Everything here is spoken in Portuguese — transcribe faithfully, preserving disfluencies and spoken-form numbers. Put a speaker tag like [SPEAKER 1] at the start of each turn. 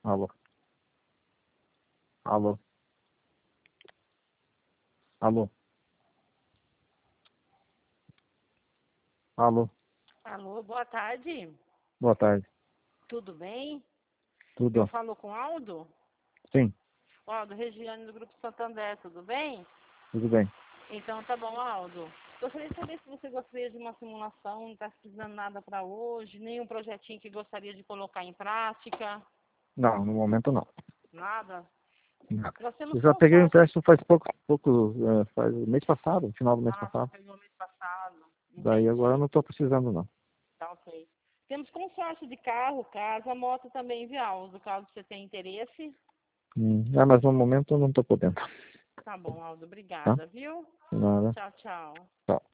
[SPEAKER 1] Alô? Alô? Alô? Alô?
[SPEAKER 2] Alô, boa tarde.
[SPEAKER 1] Boa tarde.
[SPEAKER 2] Tudo bem? Eu
[SPEAKER 1] Tudo?
[SPEAKER 2] falo com Aldo?
[SPEAKER 1] Sim,
[SPEAKER 2] Aldo, Regiane do Grupo Santander, tudo bem?
[SPEAKER 1] tudo bem.
[SPEAKER 2] Então tá bom, Aldo. Gostaria de saber se você gostaria de uma simulação, não está precisando nada para hoje, nenhum projetinho que gostaria de colocar em prática,
[SPEAKER 1] Não, no momento não.
[SPEAKER 2] nada.
[SPEAKER 1] Não.
[SPEAKER 2] Nós temos
[SPEAKER 1] Eu já peguei o
[SPEAKER 2] consórcio.
[SPEAKER 1] empréstimo faz pouco, pouco é, faz mês passado, final do mês
[SPEAKER 2] Ah, você
[SPEAKER 1] passado.
[SPEAKER 2] pegou mês passado.
[SPEAKER 1] Daí agora eu
[SPEAKER 2] Entendi.
[SPEAKER 1] não estou precisando não.
[SPEAKER 2] Tá ok. Temos consórcio de carro, casa, moto também, viu, Aldo? Caso você tenha interesse.
[SPEAKER 1] Hum, é, mas no momento eu não estou podendo.
[SPEAKER 2] Tá bom, Aldo.
[SPEAKER 1] Tá?
[SPEAKER 2] Obrigada, viu?
[SPEAKER 1] Nada.
[SPEAKER 2] Tchau, tchau.
[SPEAKER 1] Tchau.